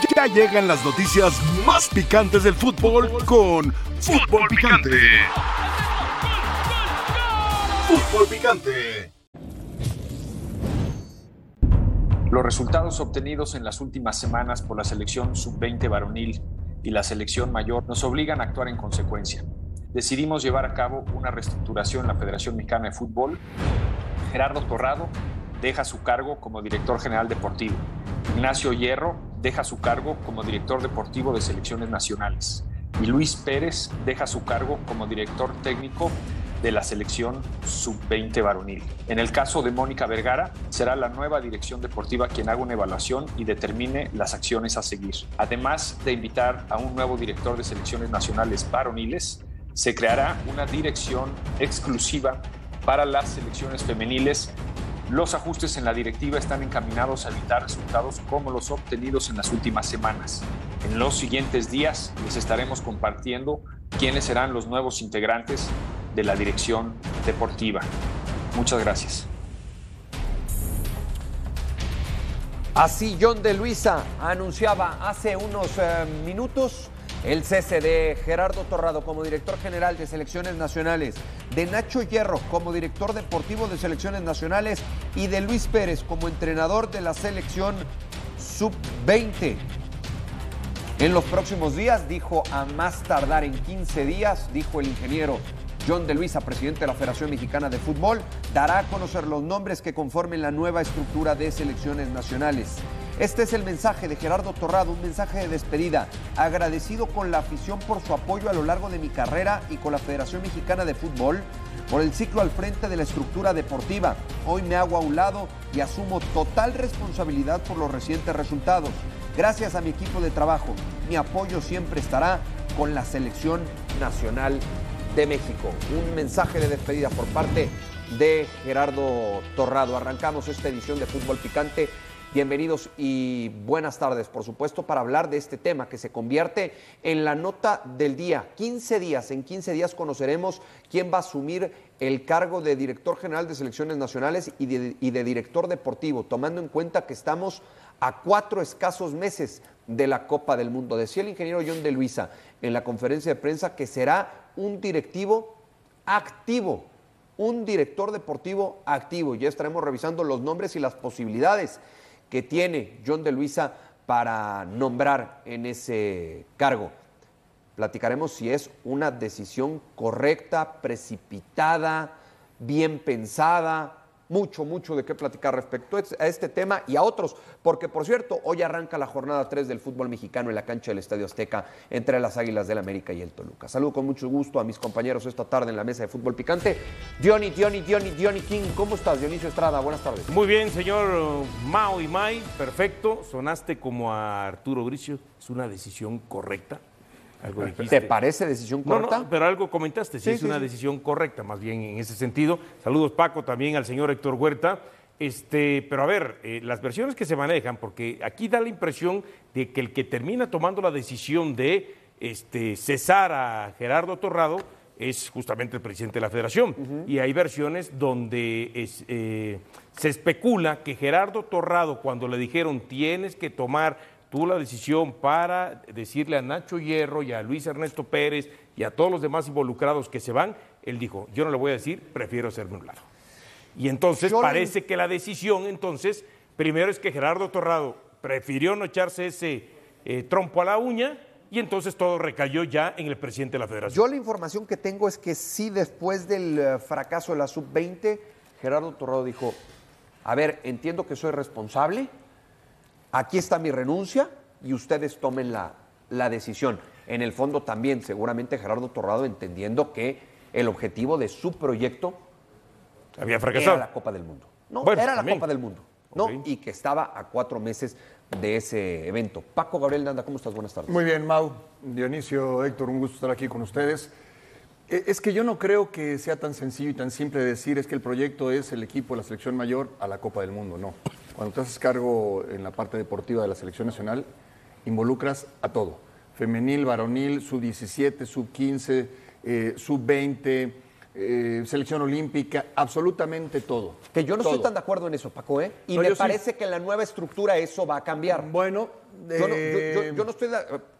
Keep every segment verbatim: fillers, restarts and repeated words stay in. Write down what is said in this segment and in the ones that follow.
Ya llegan las noticias más picantes del fútbol con Fútbol Picante. Fútbol Picante. Los resultados obtenidos en las últimas semanas por la selección sub veinte varonil y la selección mayor nos obligan a actuar en consecuencia. Decidimos llevar a cabo una reestructuración en la Federación Mexicana de Fútbol. Gerardo Torrado deja su cargo como director general deportivo. Ignacio Hierro deja su cargo como director deportivo de selecciones nacionales. Y Luis Pérez deja su cargo como director técnico de la selección sub veinte varonil. En el caso de Mónica Vergara, será la nueva dirección deportiva quien haga una evaluación y determine las acciones a seguir. Además de invitar a un nuevo director de selecciones nacionales varoniles, se creará una dirección exclusiva para las selecciones femeniles. Los ajustes en la directiva están encaminados a evitar resultados como los obtenidos en las últimas semanas. En los siguientes días les estaremos compartiendo quiénes serán los nuevos integrantes de la dirección deportiva. Muchas gracias. Así John de Luisa anunciaba hace unos eh, minutos el cese de Gerardo Torrado como director general de selecciones nacionales, de Nacho Hierro como director deportivo de selecciones nacionales y de Luis Pérez como entrenador de la selección sub veinte. En los próximos días, dijo a más tardar en quince días, dijo el ingeniero John de Luisa, presidente de la Federación Mexicana de Fútbol, dará a conocer los nombres que conformen la nueva estructura de selecciones nacionales. Este es el mensaje de Gerardo Torrado, un mensaje de despedida, agradecido con la afición por su apoyo a lo largo de mi carrera y con la Federación Mexicana de Fútbol por el ciclo al frente de la estructura deportiva. Hoy me hago a un lado y asumo total responsabilidad por los recientes resultados. Gracias a mi equipo de trabajo, mi apoyo siempre estará con la Selección Nacional de México. Un mensaje de despedida por parte de Gerardo Torrado. Arrancamos esta edición de Fútbol Picante. Bienvenidos y buenas tardes, por supuesto, para hablar de este tema que se convierte en la nota del día. quince días, en quince días conoceremos quién va a asumir el cargo de director general de selecciones nacionales y de, y de director deportivo, tomando en cuenta que estamos a cuatro escasos meses de la Copa del Mundo. Decía el ingeniero John de Luisa en la conferencia de prensa que será un directivo activo, un director deportivo activo. Ya estaremos revisando los nombres y las posibilidades que tiene John de Luisa para nombrar en ese cargo. Platicaremos si es una decisión correcta, precipitada, bien pensada, mucho, mucho de qué platicar respecto a este tema y a otros, porque por cierto, hoy arranca la jornada tres del fútbol mexicano en la cancha del Estadio Azteca entre las Águilas del América y el Toluca. Saludo con mucho gusto a mis compañeros esta tarde en la mesa de Fútbol Picante. Diony, Diony, Diony, Diony King, ¿cómo estás? Dionisio Estrada, buenas tardes. Muy bien, señor Mao y May, perfecto, sonaste como a Arturo Bricio, es una decisión correcta. Algo dijiste. ¿Te parece decisión correcta? No, no, pero algo comentaste, sí, sí es sí, una sí. decisión correcta, más bien en ese sentido. Saludos, Paco, también al señor Héctor Huerta. Este, pero a ver, eh, las versiones que se manejan, porque aquí da la impresión de que el que termina tomando la decisión de este, cesar a Gerardo Torrado es justamente el presidente de la Federación. Uh-huh. Y hay versiones donde es, eh, se especula que Gerardo Torrado, cuando le dijeron tienes que tomar tú la decisión para decirle a Nacho Hierro y a Luis Ernesto Pérez y a todos los demás involucrados que se van, él dijo, yo no le voy a decir, prefiero hacerme un lado. Y entonces yo parece le... que la decisión, entonces, primero es que Gerardo Torrado prefirió no echarse ese eh, trompo a la uña y entonces todo recayó ya en el presidente de la Federación. Yo la información que tengo es que sí, después del uh, fracaso de la sub veinte, Gerardo Torrado dijo, a ver, entiendo que soy responsable, aquí está mi renuncia y ustedes tomen la, la decisión. En el fondo también, seguramente Gerardo Torrado entendiendo que el objetivo de su proyecto había fracasado. Era la Copa del Mundo. No, bueno, era también. la Copa del Mundo. ¿No? Okay. Y que estaba a cuatro meses de ese evento. Paco Gabriel Nanda, ¿cómo estás? Buenas tardes. Muy bien, Mau, Dionisio, Héctor, un gusto estar aquí con ustedes. Es que yo no creo que sea tan sencillo y tan simple decir es que el proyecto es el equipo de la selección mayor a la Copa del Mundo, no. Cuando te haces cargo en la parte deportiva de la selección nacional, involucras a todo. Femenil, varonil, sub diecisiete, sub quince, eh, sub veinte, eh, selección olímpica, absolutamente todo. Que yo no todo. estoy tan de acuerdo en eso, Paco, ¿eh? Y No, me yo sí. parece que en la nueva estructura eso va a cambiar. Bueno, Yo no, eh, yo- yo- yo no estoy de...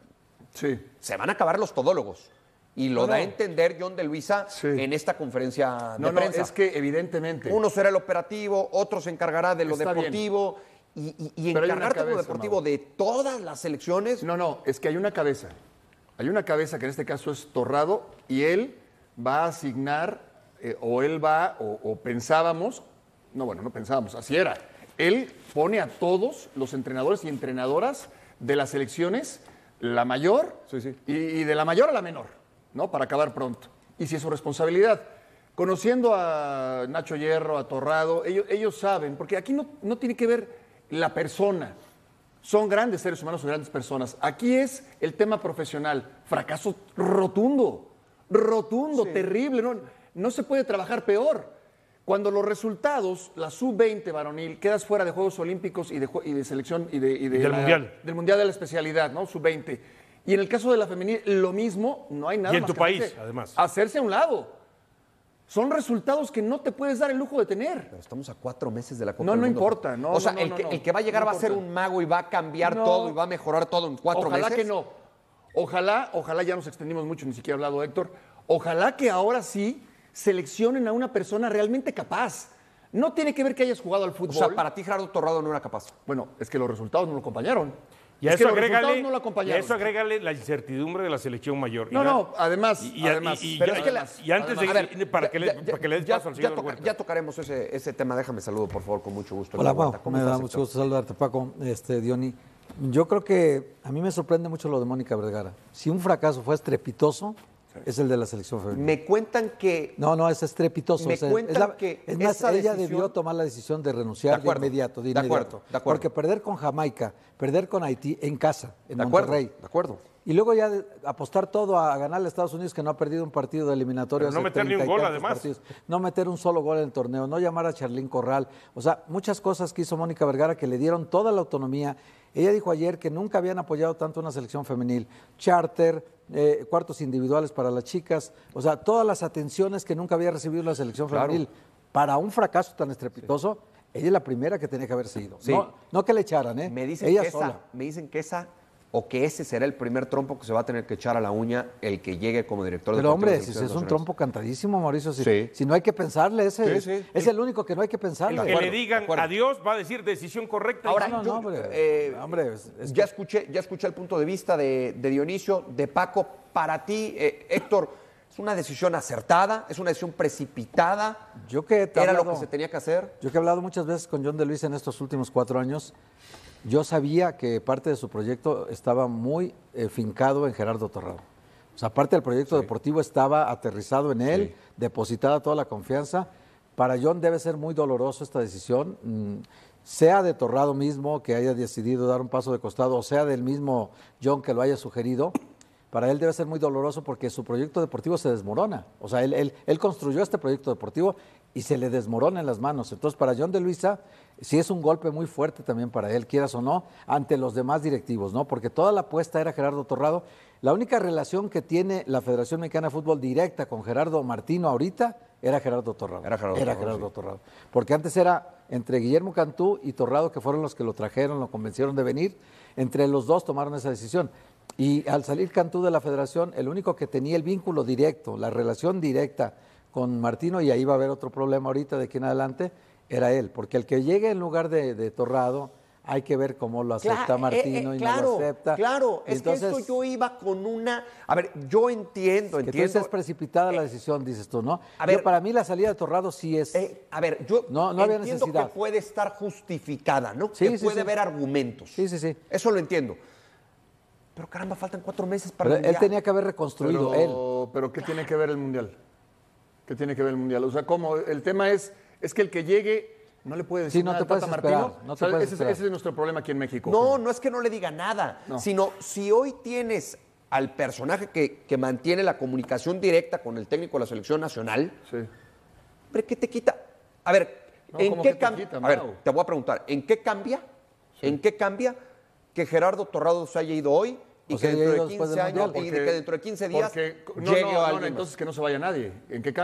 sí. Se van a acabar los todólogos. Y lo No, da a no. entender John de Luisa Sí. en esta conferencia de No, no, prensa. es que evidentemente. Uno será el operativo, otro se encargará de lo Está deportivo. Y, y- y Pero hay una encargarte de lo cabeza, deportivo Mau. de todas las selecciones. No, no, es que hay una cabeza. Hay una cabeza que en este caso es Torrado y él va a asignar, eh, o él va, o, o pensábamos, no, bueno, no pensábamos, así era. Él pone a todos los entrenadores y entrenadoras de las selecciones, la mayor Sí, sí. Y, y de la mayor a la menor, ¿no? Para acabar pronto. Y si es su responsabilidad. Conociendo a Nacho Hierro, a Torrado, ellos, ellos saben, porque aquí no, no tiene que ver la persona. Son grandes seres humanos o grandes personas. Aquí es el tema profesional. Fracaso rotundo, rotundo, terrible. No, no se puede trabajar peor. Cuando los resultados, la sub veinte varonil, quedas fuera de Juegos Olímpicos y de, jue- y de selección y, de, y de Y del la- Mundial. del Mundial de la especialidad, ¿no? sub veinte. Y en el caso de la femenil, lo mismo, no hay nada Y en más tu que país, hacerse- además. Hacerse a un lado. Son resultados que no te puedes dar el lujo de tener. Pero estamos a cuatro meses de la Copa No, del no Mundo. importa, no, O sea, no, el, no, que, no, el que va a llegar no va a ser importa. un mago y va a cambiar No. todo y va a mejorar todo en cuatro Ojalá meses. que no. Ojalá, ojalá ya nos extendimos mucho, ni siquiera he hablado Héctor. Ojalá que ahora sí seleccionen a una persona realmente capaz. No tiene que ver que hayas jugado al O fútbol. sea, para ti Gerardo Torrado no era capaz. Bueno, es que los resultados no lo acompañaron. Y a es que eso los agrégale, resultados no lo y a acompañaron. eso agrégale la incertidumbre de la selección mayor. Y No, la- no, además, y- y- además. y- y- Pero y- es que la- y antes de, A ver, para, ya- que le, ya- para que le des ya- paso al ya señor toca- Huerta. ya tocaremos ese, ese tema. Déjame saludo, por favor, con mucho gusto. Hola, Héctor Pau. Huerta. ¿Cómo Me da estás, mucho Héctor? gusto saludarte, Paco, este, Diony. Yo creo que a mí me sorprende mucho lo de Mónica Vergara. Si un fracaso fue estrepitoso, es el de la selección femenina. Me cuentan que No, no, es estrepitoso. Me o sea, cuentan es la- que es más, esa ella decisión- debió tomar la decisión de renunciar De de, acuerdo, inmediato. De, de inmediato. acuerdo, de acuerdo. Porque perder con Jamaica, perder con Haití en casa, en de acuerdo, Monterrey. de acuerdo. Y luego ya de- apostar todo a ganarle a Estados Unidos, que no ha perdido un partido de eliminatorio. Pero no hace meter ni un treinta y gol, tantos además. partidos. No meter un solo gol en el torneo, no llamar a Charlín Corral. O sea, muchas cosas que hizo Mónica Vergara que le dieron toda la autonomía. Ella dijo ayer que nunca habían apoyado tanto una selección femenil. Charter, eh, cuartos individuales para las chicas. O sea, todas las atenciones que nunca había recibido la selección femenil. Para un fracaso tan estrepitoso, ella es la primera que tenía que haber sido. Sí. No, no que le echaran, ¿eh? Me dicen, ella que sola. esa, me dicen que esa o que ese será el primer trompo que se va a tener que echar a la uña el que llegue como director de Pero hombre, si es un trompo cantadísimo, Mauricio, si, Sí. si no hay que pensarle, ese Sí, es, sí. es el único que no hay que pensarle. El que acuerdo, le digan de acuerdo. adiós va a decir decisión correcta. Ahora, No, no, yo, no, hombre, eh, hombre, es- es ya, que- escuché, ya escuché el punto de vista de, de Dionisio, de Paco. Para ti, eh, Héctor, ¿es una decisión acertada? ¿Es una decisión precipitada? Yo que te he ¿Era lo hablado- que se tenía que hacer? Yo que he hablado muchas veces con John de Luisa en estos últimos cuatro años, yo sabía que parte de su proyecto estaba muy eh, fincado en Gerardo Torrado. O sea, parte del proyecto deportivo estaba aterrizado en él, depositada toda la confianza. Para John debe ser muy doloroso esta decisión, mm, sea de Torrado mismo que haya decidido dar un paso de costado, o sea del mismo John que lo haya sugerido. Para él debe ser muy doloroso porque su proyecto deportivo se desmorona. O sea, él, él, él construyó este proyecto deportivo y se le desmorona en las manos. Entonces, para John de Luisa, sí es un golpe muy fuerte también para él, quieras o no, ante los demás directivos, ¿no? Porque toda la apuesta era Gerardo Torrado. La única relación que tiene la Federación Mexicana de Fútbol directa con Gerardo Martino ahorita era Gerardo Torrado. Era Gerardo Era Torrado, Gerardo sí. Torrado. Porque antes era entre Guillermo Cantú y Torrado, que fueron los que lo trajeron, lo convencieron de venir. Entre los dos tomaron esa decisión. Y al salir Cantú de la federación, el único que tenía el vínculo directo, la relación directa con Martino, y ahí va a haber otro problema ahorita de aquí en adelante, era él. Porque el que llegue en lugar de, de Torrado, hay que ver cómo lo acepta Cla- Martino eh, eh, y claro, no lo acepta. Claro, Y es que esto yo iba con una... A ver, yo entiendo, que tú entiendo... es precipitada la decisión, dices tú, ¿no? a Yo, ver, para mí la salida de Torrado sí es... Eh, a ver, yo No, no había entiendo necesidad. que puede estar justificada, ¿no? Sí, que sí, puede sí. haber argumentos. Sí, sí, sí. Eso lo entiendo. Pero caramba, faltan cuatro meses para Pero el él Mundial. tenía que haber reconstruido, él. Pero, pero ¿qué tiene que ver el Mundial? ¿Qué tiene que ver el Mundial? O sea, ¿cómo? El tema es, es que el que llegue no le puede decir Sí, no nada te al puedes Tata esperar, Martino. no O te sea, puedes ese, es- esperar. ese es nuestro problema aquí en México. No, no es que no le diga nada, No. sino si hoy tienes al personaje que, que mantiene la comunicación directa con el técnico de la selección nacional, Sí. hombre, ¿qué te quita? A ver, No, ¿en ¿cómo qué que te cambia? quita, A ver, Mau? te voy a preguntar, ¿en qué cambia? ¿En qué cambia que Gerardo Torrado se haya ido hoy y O que sea, dentro ya de después quince del años Mundial. y de que dentro de quince días porque- no, llegue no, a no, alguien más? entonces que no se vaya nadie. ¿En qué cambia?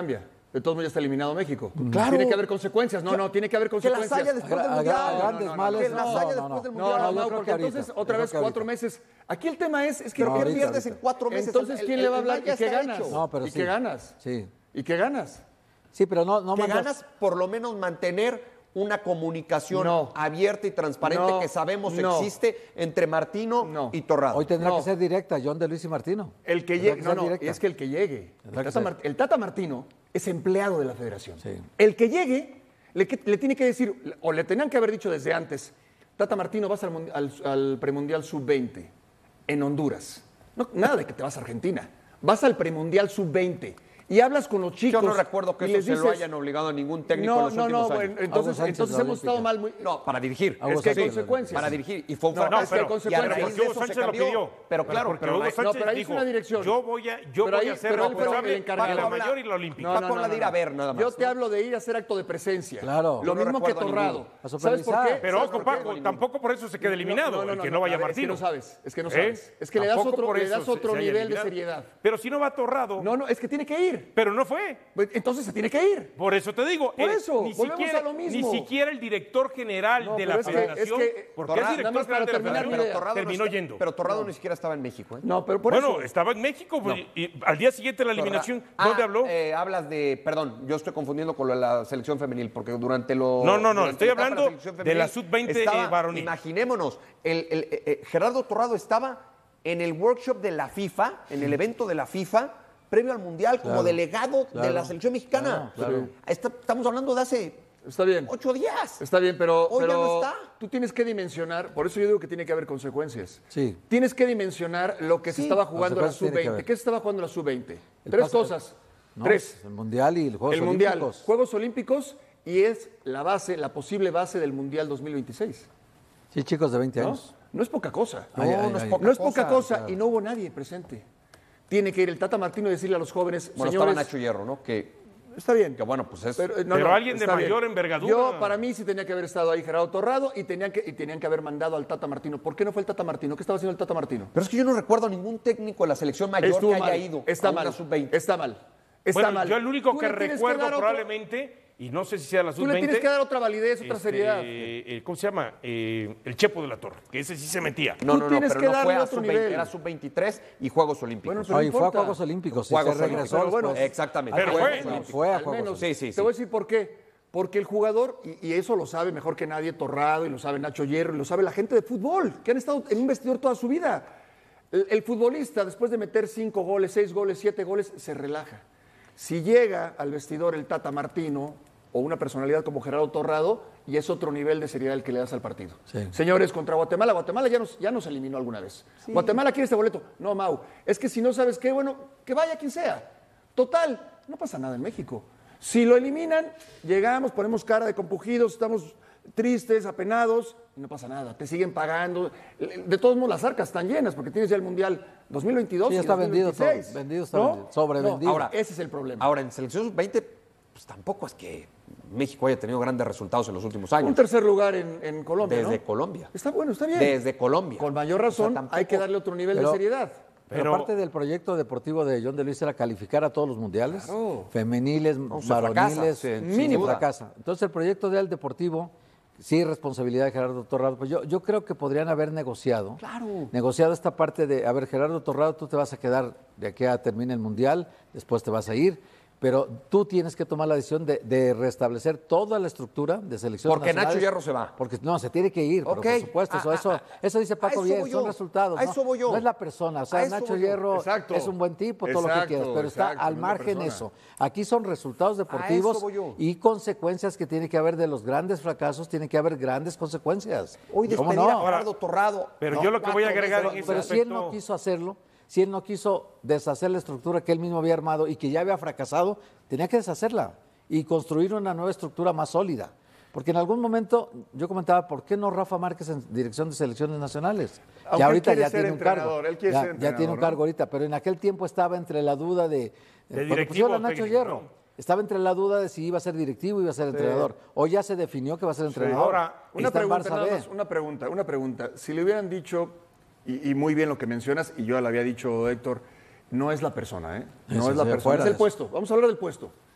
De todos modos ya está eliminado México. Claro. Tiene que haber consecuencias. No, no, tiene que haber Que consecuencias. las haya después del A- a- Mundial. a grandes No, no, no, males, Que las no, haya no, después no. del No, Mundial. no, yo no, creo porque que ahorita, entonces yo otra creo vez que cuatro ahorita. meses. Aquí el tema es, es que ¿Pero no qué ahorita, pierdes en ahorita. cuatro meses? Entonces, El- ¿quién el- le va a el hablar? mal ya ¿Y qué está ganas? hecho. No, pero ¿Y sí. qué ganas? Sí. ¿Y qué ganas? Sí, pero no, no Que mandas- ganas por lo menos mantener una comunicación No. abierta y transparente No. que sabemos No. existe entre Martino No. y Torrado. Hoy tendrá No. que ser directa, John de Luis y Martino. El que Tendrá llegue, no, ser no, directa. es que el que llegue. El Tendrá que Tata, ser. Mart- el Tata Martino es empleado de la federación. Sí. El que llegue le, que- le tiene que decir, o le tenían que haber dicho desde antes, Tata Martino, vas al, mundi- al, al premundial sub veinte en Honduras. No, nada de que te vas a Argentina. Vas al premundial sub veinte y hablas con los chicos. Yo no recuerdo que y eso les se lo dices- hayan obligado a ningún técnico en No, los no, últimos no, años. bueno, entonces, Hugo Sánchez, entonces la hemos estado Olímpica. mal. Muy, No, para dirigir. Hugo es que hay Sánchez, consecuencias. Para dirigir. Y fue un No, fracaso. es que hay Y a consecuencias. raíz Porque de Hugo eso se Sánchez lo cambió. pidió. Pero claro, porque pero Hugo la- Sánchez no, pero ahí dijo, es una dirección. yo voy a, yo Pero voy ahí- a ser pero él fue responsable el encargado. de la Paco habla- mayor y la olímpica. Paco habla de ir a ver nada más, Yo te ¿no? hablo de ir a hacer acto de presencia. Claro. Lo Yo no mismo que recuerdo Torrado. ninguno. A ¿Sabes por supervisar. qué? Pero ¿Sabes ojo, por qué? Paco, tampoco por eso se queda eliminado, No, no, no, el que no, no vaya a ver, Martino. Es que no sabes, es que no ¿Eh? sabes. Es que le das Tampoco otro, por le eso das se- otro se haya nivel de eliminado. seriedad. Pero si no va Torrado, No, no, es que tiene que ir. pero no fue. Pues, entonces se tiene que ir. Por eso te digo, Por eh, eso, ni, volvemos siquiera, a lo mismo. ni siquiera el director general No, de pero la es que- federación, es que- porque Torrado- es nada director más para general de la terminar mi federación, idea. Torrado no terminó está- yendo. Pero Torrado ni siquiera estaba en México. ¿eh? No, pero por bueno, eso. estaba en México, pues, y al día siguiente de la eliminación, Ah, ¿dónde habló? eh, hablas de, perdón, yo estoy confundiendo con lo de la selección femenil, porque durante lo. No, no, no, durante estoy la etapa hablando selección de femenil la sub veinte, estaba, eh, varonil. Imaginémonos, el, el- eh, eh, Gerardo Torrado estaba en el workshop de la FIFA, en el evento de la FIFA, previo al Mundial, como Claro, delegado de claro, la selección mexicana. claro, claro. Está- estamos hablando de hace Está bien. ocho días. Está bien, pero, Hoy ya pero no está. tú tienes que dimensionar, por eso yo digo que tiene que haber consecuencias. Sí. Tienes que dimensionar lo que se Sí, estaba jugando en la consecuencias sub tiene que veinte. haber. ¿Qué se estaba jugando en la sub veinte? El Tres paso- cosas. No, Tres. El Mundial y los Juegos El Mundial, Olímpicos. Juegos Olímpicos y es la base, la posible base del Mundial dos mil veintiséis. Sí, chicos de veinte ¿No? años. No es poca cosa. No, Ay, ay, no es ay. poca No es poca cosa claro. y no hubo nadie presente. Tiene que ir el Tata Martino y decirle a los jóvenes, Bueno, señores, estaba Nacho Hierro, ¿no? Que, está bien. que bueno, pues es. Pero, eh, Pero alguien de está bien. mayor envergadura. Yo, para mí, sí tenía que haber estado ahí Gerardo Torrado y tenían que, y tenían que haber mandado al Tata Martino. ¿Por qué no fue el Tata Martino? ¿Qué estaba haciendo el Tata Martino? Pero es que yo no recuerdo a ningún técnico de la selección mayor Estuvo que haya mal. ido Está a una mal. sub veinte. Está mal. Está Bueno, mal. yo el único Tú que le tienes recuerdo dar otro- probablemente, y no sé si sea la sub Tú le veinte. tienes que dar otra validez, otra este, seriedad. eh, ¿Cómo se llama? Eh, el Chepo de la Torre, que ese sí se metía. No, Tú no, no, tienes pero que no fue darle a otro sub veinte, nivel. era sub veintitrés y Juegos Olímpicos. Bueno, pero no Oye, fue a importa. Juegos Olímpicos y Juegos se regresó Olímpicos. Bueno, después. Exactamente. Pero Juegos fue. Olímpicos. Fue a Al Juegos menos. Sí, sí, Te sí. voy a decir por qué. Porque el jugador, y, y eso lo sabe mejor que nadie Torrado, y lo sabe Nacho Hierro, y lo sabe la gente de fútbol, que han estado en un vestidor toda su vida. El, el futbolista, después de meter cinco goles, seis goles, siete goles, se relaja. Si llega al vestidor el Tata Martino o una personalidad como Gerardo Torrado, y es otro nivel de seriedad el que le das al partido. Sí. Señores, contra Guatemala, Guatemala ya nos, ya nos eliminó alguna vez. Guatemala quiere este boleto. No, Mau, es que si no sabes qué, bueno, que vaya quien sea. Total, no pasa nada en México. Si lo eliminan, llegamos, ponemos cara de compugidos, estamos tristes, apenados, y no pasa nada. Te siguen pagando. De todos modos, las arcas están llenas porque tienes ya el Mundial dos mil veintidós Sí, ya y está vendido todo, dos mil veintiséis. vendido está ¿No? vendido, sobrevendido. No, ahora, ese es el problema. Ahora, en selección sub veinte, pues tampoco es que México haya tenido grandes resultados en los últimos años. Un tercer lugar en, en Colombia, Desde ¿no? Colombia. Está bueno, está bien. Desde Colombia. Con mayor razón, tampoco- hay que darle otro nivel Pero- de seriedad. Pero, Pero- parte del proyecto deportivo de John de Luis era calificar a todos los mundiales, Claro. femeniles, se varoniles, fracasa, sí, sin mínimo duda. fracasa. Entonces el proyecto del deportivo, sí, responsabilidad de Gerardo Torrado, pues yo, yo creo que podrían haber negociado, negociado esta parte de, a ver, Gerardo Torrado, tú te vas a quedar de aquí a termine el mundial, después te vas a ir, pero tú tienes que tomar la decisión de, de restablecer toda la estructura de selección Porque Nacho Hierro se va. Porque no, se tiene que ir, pero Ok. por supuesto, eso, Ah, eso, ah, eso dice a Paco eso bien, voy son yo. resultados. A ¿no? eso voy yo. No es la persona, o A sea, eso Nacho voy yo. Hierro Exacto. es un buen tipo, todo lo que Exacto, quieras, pero está exacto, al no es la margen persona. eso. Aquí son resultados deportivos voy yo. y consecuencias que tiene que haber de los grandes fracasos, tiene que haber grandes consecuencias. Hoy ¿Cómo despedir no? a Gerardo Torrado. Pero ¿no? yo lo que voy a Cuatro agregar veces- en ese Pero si él no aspecto- quiso hacerlo, si él no quiso deshacer la estructura que él mismo había armado y que ya había fracasado, tenía que deshacerla y construir una nueva estructura más sólida. Porque en algún momento yo comentaba, ¿por qué no Rafa Márquez en dirección de selecciones nacionales? Aunque Que él ahorita quiere ya ser tiene un cargo. entrenador, él quiere Ya, ser ya tiene un entrenador, cargo ¿no? ahora, pero en aquel tiempo estaba entre la duda de... De cuando directivo pusieron a o Nacho técnico, Hierro, ¿no? estaba entre la duda de si iba a ser directivo o iba a ser entrenador. Hoy ya se definió que va a ser entrenador. Ahora, Y Una está en pregunta, Barça nada B. más, una pregunta, una pregunta. Si le hubieran dicho, y, y muy bien lo que mencionas, y yo le había dicho, Héctor, no es la persona, ¿eh? No Eso, es la sí, persona, fuera es de el eso. puesto. Vamos a hablar del puesto.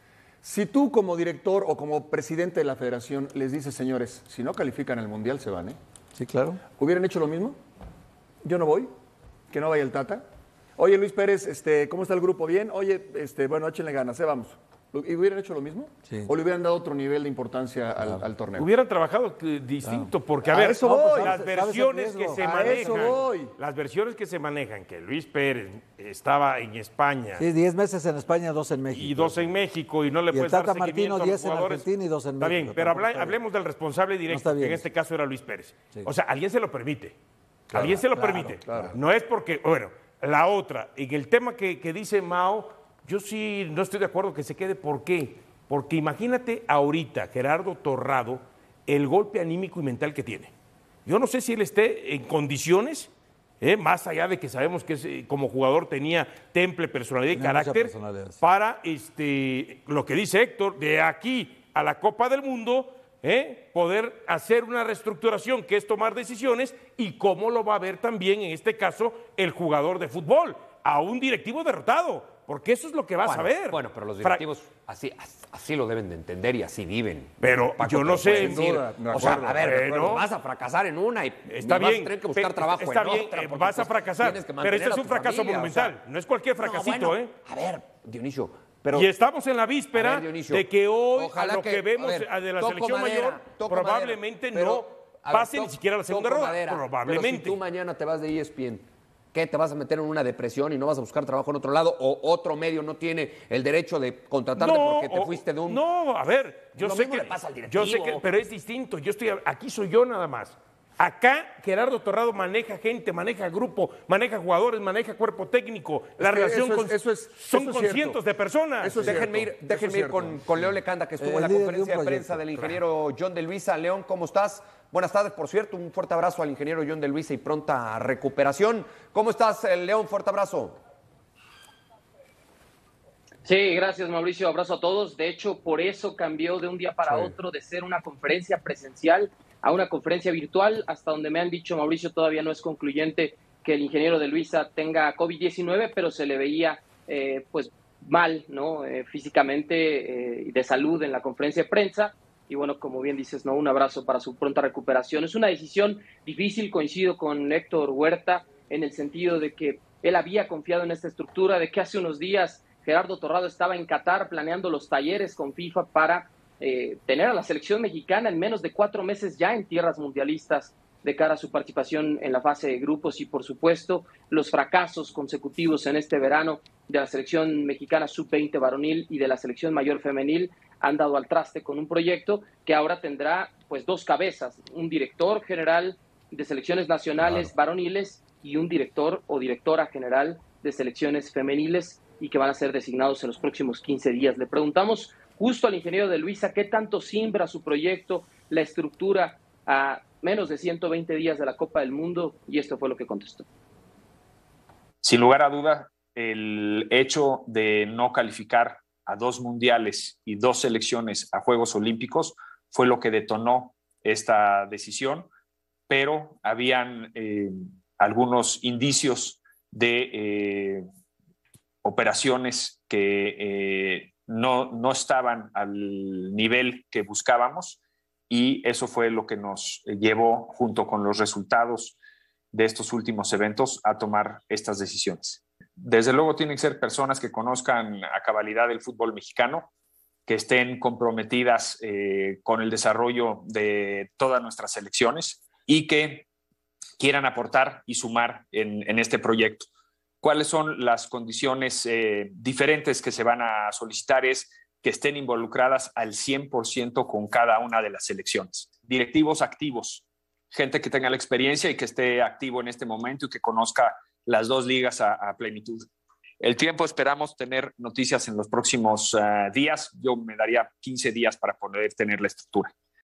Si tú como director o como presidente de la federación les dices, señores, si no califican al Mundial se van, ¿eh? Sí, claro. ¿Hubieran hecho lo mismo? Yo no voy, que no vaya el Tata. Oye, Luis Pérez, este, ¿cómo está el grupo? ¿Bien? Oye, este, bueno, échenle ganas, ¿eh? Vamos. ¿Y hubieran hecho lo mismo? Sí. ¿O le hubieran dado otro nivel de importancia al, Claro. al torneo? Hubieran trabajado eh, distinto, porque a, A ver, eso no, voy. las ¿Sabes el versiones que riesgo? se A manejan, eso voy. las versiones que se manejan, que Luis Pérez estaba en España Sí, diez meses en España, dos en México. y dos en México y no le Y el puedes dar Tata seguimiento Martino, a los diez en jugadores. Argentina y dos en Está México, bien, pero tampoco habla- está bien. hablemos del responsable directo, está que en bien. este caso era Luis Pérez. Sí. O sea, alguien se lo permite. alguien se lo claro, permite. claro. No es porque, bueno, la otra, en el tema que, que dice Mao, yo sí no estoy de acuerdo que se quede. ¿Por qué? Porque imagínate ahorita, Gerardo Torrado, el golpe anímico y mental que tiene. Yo no sé si él esté en condiciones, eh, más allá de que sabemos que es, eh, como jugador tenía temple, personalidad y Tenía mucha carácter, personalidad, sí. para este, lo que dice Héctor, de aquí a la Copa del Mundo, eh, poder hacer una reestructuración, que es tomar decisiones, y cómo lo va a ver también, en este caso, el jugador de fútbol, a un directivo derrotado, porque eso es lo que vas Bueno, a ver. Bueno, pero los Fra- directivos así, así lo deben de entender y así viven. Pero Paco, yo te no lo sé, puedo sin decir. duda, de O sea, acuerdo. a ver, de acuerdo, Bueno. vas a fracasar en una y Está y vas bien, a tener que buscar pe- trabajo está en bien, otra, eh, porque, vas a pues, fracasar, tienes que pero este mantener es a un tu fracaso familia, monumental, o sea. no es cualquier fracasito, No, bueno, ¿eh? A ver, Dionisio, pero... Y estamos en la víspera A ver, Dionisio, de que hoy, ojalá a lo que, vemos a ver, a de la toco selección madera, mayor, toco probablemente madera, no pero, a ver, pase ni to- siquiera a la segunda toco ronda, madera, probablemente. Pero si tú mañana te vas de E S P N, ¿qué? ¿Te vas a meter en una depresión y no vas a buscar trabajo en otro lado? ¿O otro medio no tiene el derecho de contratarte porque te o- fuiste de un... No, a ver, yo Lo sé mismo que... le pasa al yo sé directivo. que, pero es distinto, yo estoy, aquí soy yo nada más. Acá Gerardo Torrado maneja gente, maneja grupo, maneja jugadores, maneja cuerpo técnico. La que relación eso es- con... eso es- son eso es con cierto. cientos de personas. Eso es Déjenme ir, cierto, déjenme eso ir es con, cierto. con Leo Lecanda, que estuvo El en la líder de un conferencia de, proyecto, prensa del ingeniero John de Luisa. León, ¿cómo estás? Buenas tardes, por cierto. Un fuerte abrazo al ingeniero John de Luisa y pronta recuperación. ¿Cómo estás, eh, León? Fuerte abrazo. Sí, gracias Mauricio, abrazo a todos. De hecho, por eso cambió de un día para Sí. otro de ser una conferencia presencial a una conferencia virtual, hasta donde me han dicho, Mauricio, todavía no es concluyente que el ingeniero de Luisa tenga COVID diecinueve, pero se le veía eh, pues mal, ¿no? Eh, físicamente y eh, de salud en la conferencia de prensa. Y bueno, como bien dices, ¿no? Un abrazo para su pronta recuperación. Es una decisión difícil, coincido con Héctor Huerta, en el sentido de que él había confiado en esta estructura, de que hace unos días Gerardo Torrado estaba en Qatar planeando los talleres con FIFA para eh, tener a la selección mexicana en menos de cuatro meses ya en tierras mundialistas de cara a su participación en la fase de grupos y, por supuesto, los fracasos consecutivos en este verano de la selección mexicana sub veinte varonil y de la selección mayor femenil han dado al traste con un proyecto que ahora tendrá pues dos cabezas, un director general de selecciones nacionales Claro. varoniles y un director o directora general de selecciones femeniles y que van a ser designados en los próximos quince días. Le preguntamos justo al ingeniero de Luisa qué tanto simbra su proyecto, la estructura a menos de ciento veinte días de la Copa del Mundo, y esto fue lo que contestó. Sin lugar a duda, el hecho de no calificar a dos mundiales y dos selecciones a Juegos Olímpicos fue lo que detonó esta decisión, pero habían eh, algunos indicios de eh, operaciones que eh, no, no estaban al nivel que buscábamos, y eso fue lo que nos llevó, junto con los resultados de estos últimos eventos, a tomar estas decisiones. Desde luego tienen que ser personas que conozcan a cabalidad el fútbol mexicano, que estén comprometidas eh, con el desarrollo de todas nuestras selecciones y que quieran aportar y sumar en, en este proyecto. ¿Cuáles son las condiciones eh, diferentes que se van a solicitar? Es que estén involucradas al cien por ciento con cada una de las selecciones. Directivos activos, gente que tenga la experiencia y que esté activo en este momento y que conozca las dos ligas a, a plenitud. El tiempo, esperamos tener noticias en los próximos uh, días. Yo me daría quince días para poder tener la estructura.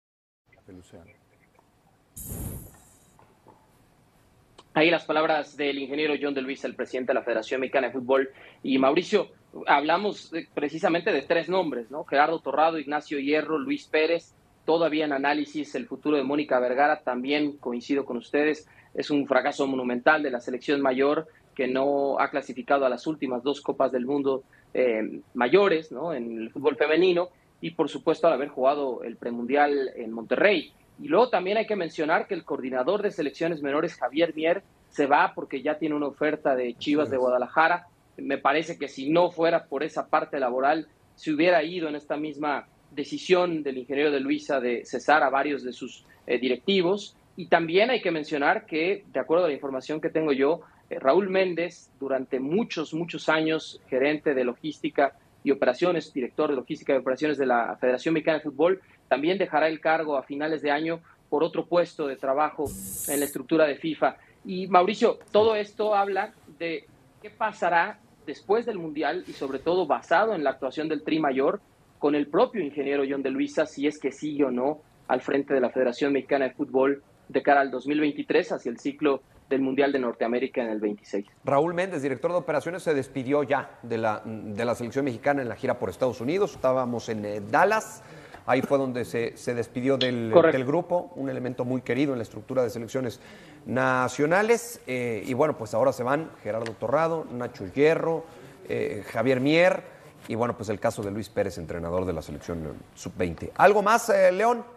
Ahí las palabras del ingeniero John de Luisa, el presidente de la Federación Mexicana de Fútbol. Y Mauricio, hablamos de, precisamente de tres nombres, ¿no? Gerardo Torrado, Ignacio Hierro, Luis Pérez. Todavía en análisis el futuro de Mónica Vergara. También coincido con ustedes, es un fracaso monumental de la selección mayor que no ha clasificado a las últimas dos Copas del Mundo eh, mayores, ¿no?, en el fútbol femenino, y por supuesto al haber jugado el premundial en Monterrey. Y luego también hay que mencionar que el coordinador de selecciones menores, Javier Mier, se va porque ya tiene una oferta de Chivas de Guadalajara. Me parece que si no fuera por esa parte laboral, se hubiera ido en esta misma decisión del ingeniero de Luisa de cesar a varios de sus eh, directivos. Y también hay que mencionar que, de acuerdo a la información que tengo yo, eh, Raúl Méndez, durante muchos, muchos años, gerente de logística y operaciones, director de logística y operaciones de la Federación Mexicana de Fútbol, también dejará el cargo a finales de año por otro puesto de trabajo en la estructura de FIFA. Y Mauricio, todo esto habla de qué pasará después del Mundial y sobre todo basado en la actuación del Tri Mayor con el propio ingeniero John de Luisa, si es que sigue o no al frente de la Federación Mexicana de Fútbol de cara al dos mil veintitrés, hacia el ciclo del Mundial de Norteamérica en el veintiséis. Raúl Méndez, director de operaciones, se despidió ya de la, de la selección mexicana en la gira por Estados Unidos. Estábamos en eh, Dallas, ahí fue donde se, se despidió del, del grupo, un elemento muy querido en la estructura de selecciones nacionales. Eh, y bueno, pues ahora se van Gerardo Torrado, Nacho Hierro, eh, Javier Mier, y bueno, pues el caso de Luis Pérez, entrenador de la selección sub veinte. ¿Algo más, eh, León?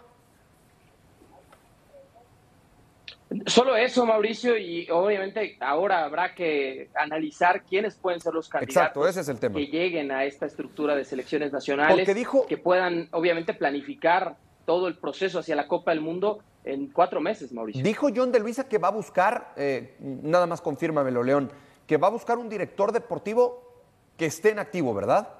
Solo eso, Mauricio, y obviamente ahora habrá que analizar quiénes pueden ser los candidatos. Exacto, ese es el tema. Que lleguen a esta estructura de selecciones nacionales, Porque dijo... que puedan obviamente planificar todo el proceso hacia la Copa del Mundo en cuatro meses, Mauricio. Dijo John de Luisa que va a buscar, eh, nada más confírmamelo, León, que va a buscar un director deportivo que esté en activo, ¿verdad?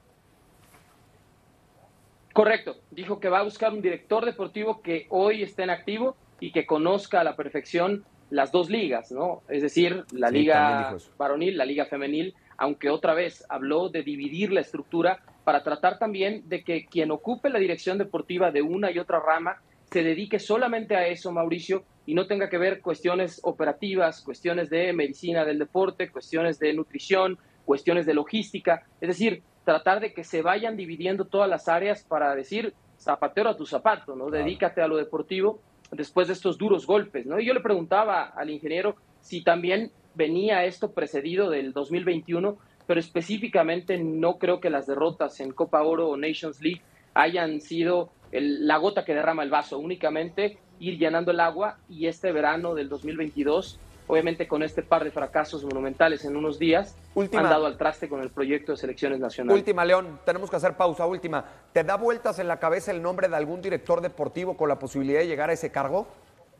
Correcto, dijo que va a buscar un director deportivo que hoy esté en activo y que conozca a la perfección las dos ligas, ¿no? Es decir, la sí, liga varonil, la liga femenil, aunque otra vez habló de dividir la estructura para tratar también de que quien ocupe la dirección deportiva de una y otra rama se dedique solamente a eso, Mauricio, y no tenga que ver cuestiones operativas, cuestiones de medicina del deporte, cuestiones de nutrición, cuestiones de logística, es decir, tratar de que se vayan dividiendo todas las áreas para decir, zapatero a tu zapato, ¿no? Claro. Dedícate a lo deportivo después de estos duros golpes, ¿no? Y yo le preguntaba al ingeniero si también venía esto precedido del dos mil veintiuno, pero específicamente no creo que las derrotas en Copa Oro o Nations League hayan sido el, la gota que derrama el vaso, únicamente ir llenando el agua, y este verano del dos mil veintidós, obviamente con este par de fracasos monumentales en unos días, última, han dado al traste con el proyecto de selecciones nacionales. Última, León, tenemos que hacer pausa, última. ¿Te da vueltas en la cabeza el nombre de algún director deportivo con la posibilidad de llegar a ese cargo?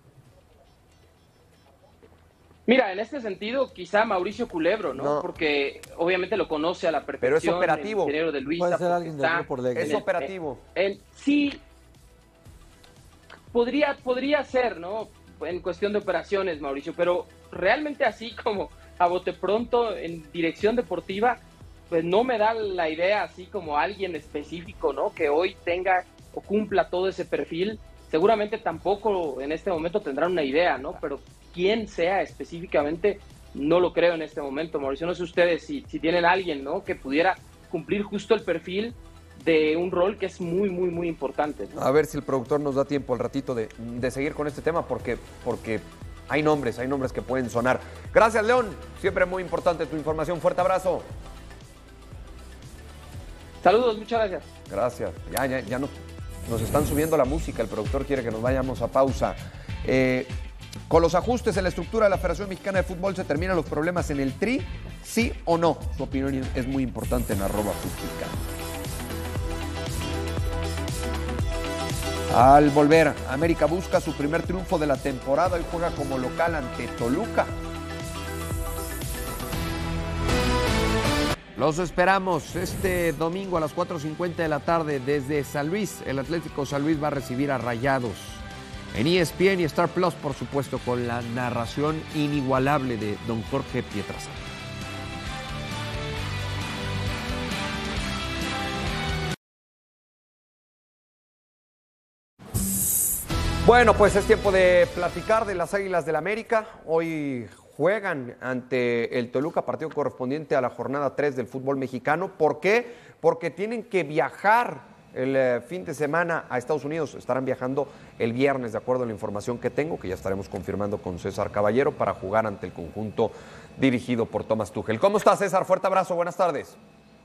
Mira, en este sentido, quizá Mauricio Culebro, ¿no? no. Porque obviamente lo conoce a la perfección. Pero es operativo. El ingeniero de Luisa. Puede ser alguien del grupo de Es operativo. En, en, sí, podría, podría ser, ¿no? En cuestión de operaciones, Mauricio, pero realmente así como a bote pronto en dirección deportiva, pues no me da la idea así como alguien específico, ¿no? Que hoy tenga o cumpla todo ese perfil. Seguramente tampoco en este momento tendrán una idea, ¿no? Pero quién sea específicamente, no lo creo en este momento, Mauricio. No sé ustedes si, si tienen a alguien, ¿no? Que pudiera cumplir justo el perfil de un rol que es muy, muy, muy importante, ¿no? A ver si el productor nos da tiempo al ratito de, de seguir con este tema, porque, porque hay nombres, hay nombres que pueden sonar. Gracias, León. Siempre muy importante tu información. Fuerte abrazo. Saludos, muchas gracias. Gracias. Ya, ya, ya no, nos están subiendo la música. El productor quiere que nos vayamos a pausa. Eh, con los ajustes en la estructura de la Federación Mexicana de Fútbol, ¿se terminan los problemas en el Tri? ¿Sí o no? Su opinión es muy importante en arroba Fútbol. Al volver, América busca su primer triunfo de la temporada y juega como local ante Toluca. Los esperamos este domingo a las cuatro cincuenta de la tarde desde San Luis. El Atlético San Luis va a recibir a Rayados. En E S P N y Star Plus, por supuesto, con la narración inigualable de don Jorge Pietrasanta. Bueno, pues es tiempo de platicar de las Águilas del América. Hoy juegan ante el Toluca, partido correspondiente a la jornada tres del fútbol mexicano. ¿Por qué? Porque tienen que viajar el eh, fin de semana a Estados Unidos. Estarán viajando el viernes, de acuerdo a la información que tengo, que ya estaremos confirmando con César Caballero, para jugar ante el conjunto dirigido por Thomas Tuchel. ¿Cómo estás, César? Fuerte abrazo, buenas tardes.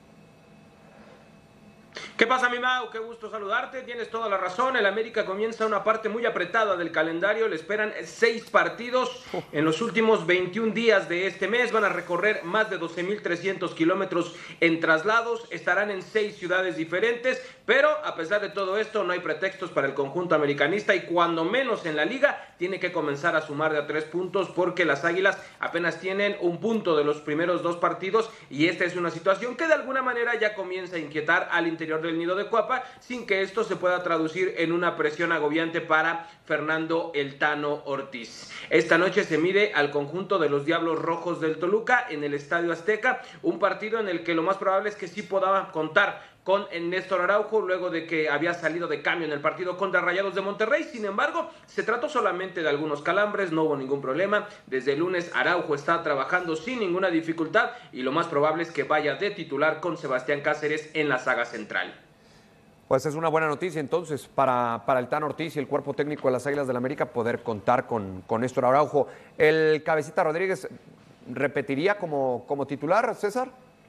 ¿Qué pasa, mi Mau? Qué gusto saludarte, tienes toda la razón. El América comienza una parte muy apretada del calendario, le esperan seis partidos en los últimos veintiún días de este mes. Van a recorrer más de doce mil trescientos kilómetros en traslados, estarán en seis ciudades diferentes, pero a pesar de todo esto no hay pretextos para el conjunto americanista, y cuando menos en la liga tiene que comenzar a sumar de a tres puntos, porque las Águilas apenas tienen un punto de los primeros dos partidos, y esta es una situación que de alguna manera ya comienza a inquietar al interior del nido de Cuapa, sin que esto se pueda traducir en una presión agobiante para Fernando el Tano Ortiz. Esta noche se mide al conjunto de los Diablos Rojos del Toluca en el Estadio Azteca, un partido en el que lo más probable es que sí pueda contar con Néstor Araujo, luego de que había salido de cambio en el partido contra Rayados de Monterrey. Sin embargo, se trató solamente de algunos calambres, no hubo ningún problema. Desde el lunes Araujo está trabajando sin ninguna dificultad, y lo más probable es que vaya de titular con Sebastián Cáceres en la saga central. Pues es una buena noticia entonces para, para el Tano Ortiz y el cuerpo técnico de las Águilas del América poder contar con, con Néstor Araujo. ¿El Cabecita Rodríguez repetiría como, como titular, César?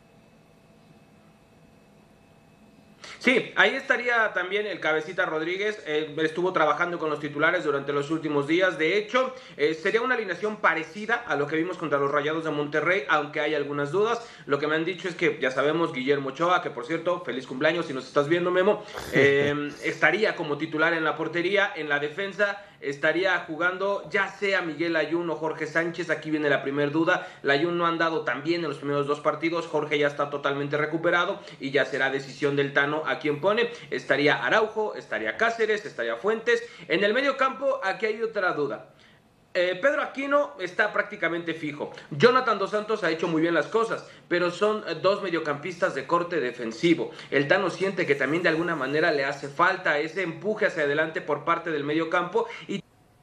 Sí, ahí estaría también el Cabecita Rodríguez, eh, estuvo trabajando con los titulares durante los últimos días. De hecho, eh, sería una alineación parecida a lo que vimos contra los Rayados de Monterrey, aunque hay algunas dudas. Lo que me han dicho es que, ya sabemos, Guillermo Ochoa, que por cierto, feliz cumpleaños si nos estás viendo, Memo, eh, estaría como titular en la portería. En la defensa estaría jugando ya sea Miguel Layún o Jorge Sánchez. Aquí viene la primer duda. Layún no ha andado tan bien en los primeros dos partidos, Jorge ya está totalmente recuperado y ya será decisión del Tano a quien pone. Estaría Araujo, estaría Cáceres, estaría Fuentes. En el medio campo, aquí hay otra duda. Eh, Pedro Aquino está prácticamente fijo. Jonathan Dos Santos ha hecho muy bien las cosas, pero son dos mediocampistas de corte defensivo. El Tano siente que también de alguna manera le hace falta ese empuje hacia adelante por parte del mediocampo, y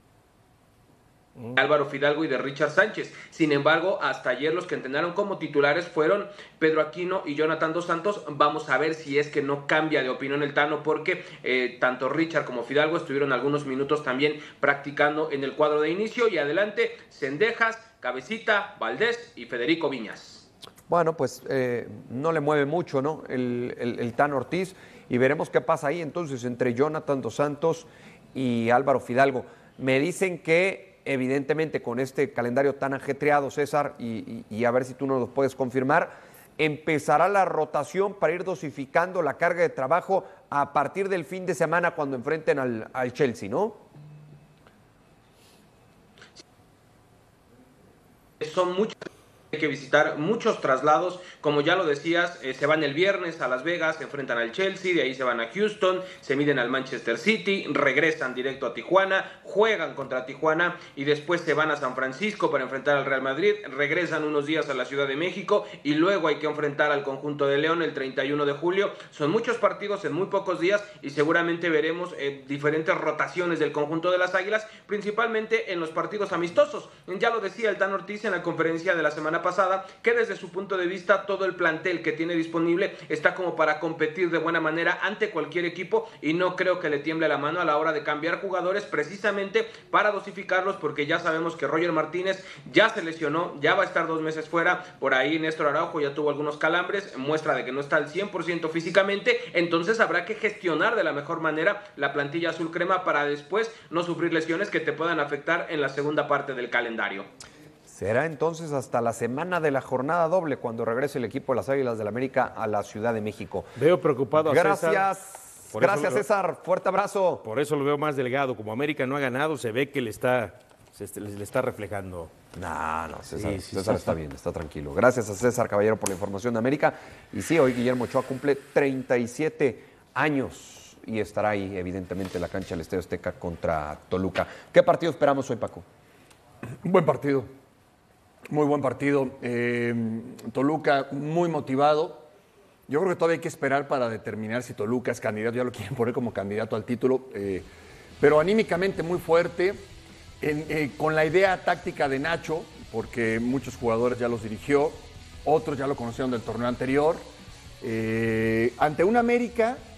Álvaro Fidalgo y de Richard Sánchez. Sin embargo, hasta ayer los que entrenaron como titulares fueron Pedro Aquino y Jonathan Dos Santos. Vamos a ver si es que no cambia de opinión el Tano, porque eh, tanto Richard como Fidalgo estuvieron algunos minutos también practicando en el cuadro de inicio. Y adelante, Cendejas, Cabecita, Valdés y Federico Viñas. Bueno, pues eh, no le mueve mucho, ¿no? El, el, el Tano Ortiz, y veremos qué pasa ahí entonces entre Jonathan Dos Santos y Álvaro Fidalgo. Me dicen que evidentemente con este calendario tan ajetreado, César, y, y, y a ver si tú nos lo puedes confirmar, empezará la rotación para ir dosificando la carga de trabajo a partir del fin de semana cuando enfrenten al, al Chelsea, ¿no? Son muchos. Hay que visitar muchos traslados, como ya lo decías, eh, se van el viernes a Las Vegas, se enfrentan al Chelsea, de ahí se van a Houston, se miden al Manchester City, regresan directo a Tijuana, juegan contra Tijuana y después se van a San Francisco para enfrentar al Real Madrid, regresan unos días a la Ciudad de México y luego hay que enfrentar al conjunto de León el treinta y uno de julio. Son muchos partidos en muy pocos días y seguramente veremos eh, diferentes rotaciones del conjunto de las Águilas, principalmente en los partidos amistosos. Ya lo decía el Tano Ortiz en la conferencia de la semana pasada, que desde su punto de vista todo el plantel que tiene disponible está como para competir de buena manera ante cualquier equipo, y no creo que le tiemble la mano a la hora de cambiar jugadores precisamente para dosificarlos, porque ya sabemos que Roger Martínez ya se lesionó, ya va a estar dos meses fuera. Por ahí Néstor Araujo ya tuvo algunos calambres, muestra de que no está al cien por ciento físicamente. Entonces habrá que gestionar de la mejor manera la plantilla azul crema para después no sufrir lesiones que te puedan afectar en la segunda parte del calendario. Será entonces hasta la semana de la jornada doble cuando regrese el equipo de las Águilas del América a la Ciudad de México. Veo preocupado a Gracias. César. Gracias, lo, César. Fuerte abrazo. Por eso lo veo más delgado. Como América no ha ganado, se ve que le está, se, le está reflejando. No, no, César, sí, sí, César sí, está sí. bien, está tranquilo. Gracias a César Caballero por la información de América. Y sí, hoy Guillermo Ochoa cumple treinta y siete años y estará ahí, evidentemente, en la cancha del Estadio Azteca contra Toluca. ¿Qué partido esperamos hoy, Paco? Un buen partido. Muy buen partido. Eh, Toluca muy motivado. Yo creo que todavía hay que esperar para determinar si Toluca es candidato. Ya lo quieren poner como candidato al título. Eh, pero anímicamente muy fuerte. En, eh, con la idea táctica de Nacho, porque muchos jugadores ya los dirigió. Otros ya lo conocieron del torneo anterior. Eh, ante un América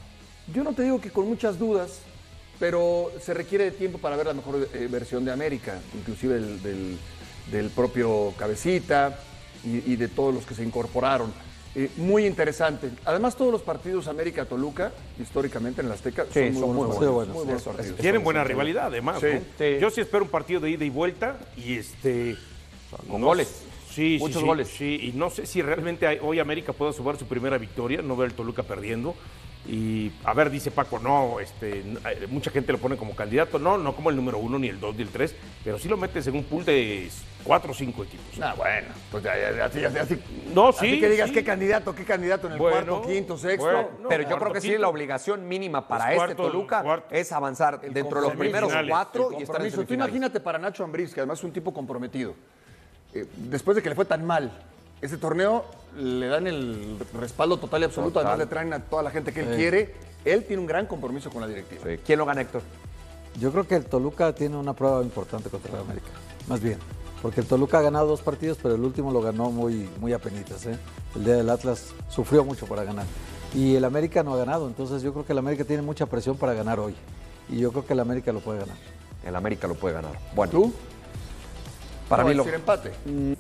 Yo no te digo que con muchas dudas, pero se requiere de tiempo para ver la mejor eh, versión de América, inclusive del, del, del propio Cabecita y, y de todos los que se incorporaron. Eh, muy interesante. Además, todos los partidos América-Toluca, históricamente en el Azteca, sí, son, muy, son buenos, muy buenos. muy buenos partidos. Tienen buena rivalidad, además. Sí. ¿no? Sí. Yo sí espero un partido de ida y vuelta y este. Con no, goles. Sí, Muchos sí, sí, goles. Sí, y no sé si realmente hay- hoy América pueda sumar su primera victoria. No veo el Toluca perdiendo. Y a ver, dice Paco, no, este, n- eh, mucha gente lo pone como candidato. No, no como el número uno, ni el dos, ni el tres, pero sí lo metes en un pool de cuatro o cinco equipos. Ah, bueno, pues ya, ya, ya, ya, ya, así, No, sí. así que digas sí. qué candidato, qué candidato en el Bueno, cuarto, quinto, sexto. bueno. No, Pero yo cuarto, creo que sí, quinto. la obligación mínima para Los este cuartos, Toluca cuartos. es avanzar El dentro de los compromiso. primeros Semifinales. cuatro El y estar en compromiso. Tú semifinales. imagínate para Nacho Ambriz, que además es un tipo comprometido. Eh, después de que le fue tan mal ese torneo, le dan el respaldo total y absoluto. Total. Además le traen a toda la gente que él Sí. quiere. Él tiene un gran compromiso con la directiva. Sí. ¿Quién lo gana, Héctor? Yo creo que el Toluca tiene una prueba importante contra el América, más bien. Porque el Toluca ha ganado dos partidos, pero el último lo ganó muy, muy apenitas. ¿eh? El día del Atlas sufrió mucho para ganar. Y el América no ha ganado, entonces yo creo que el América tiene mucha presión para ganar hoy. Y yo creo que el América lo puede ganar. El América lo puede ganar. Bueno, ¿Tú? para No, mí es lo... decir, empate.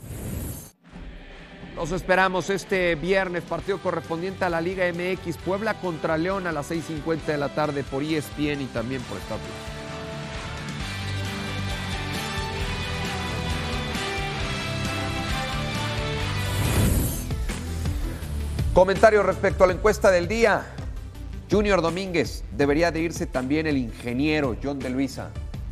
Los esperamos este viernes, partido correspondiente a la Liga M X, Puebla contra León a las seis cincuenta de la tarde por E S P N y también por Star Plus. Comentario respecto a la encuesta del día. Junior Domínguez, debería de irse también el ingeniero John de Luisa.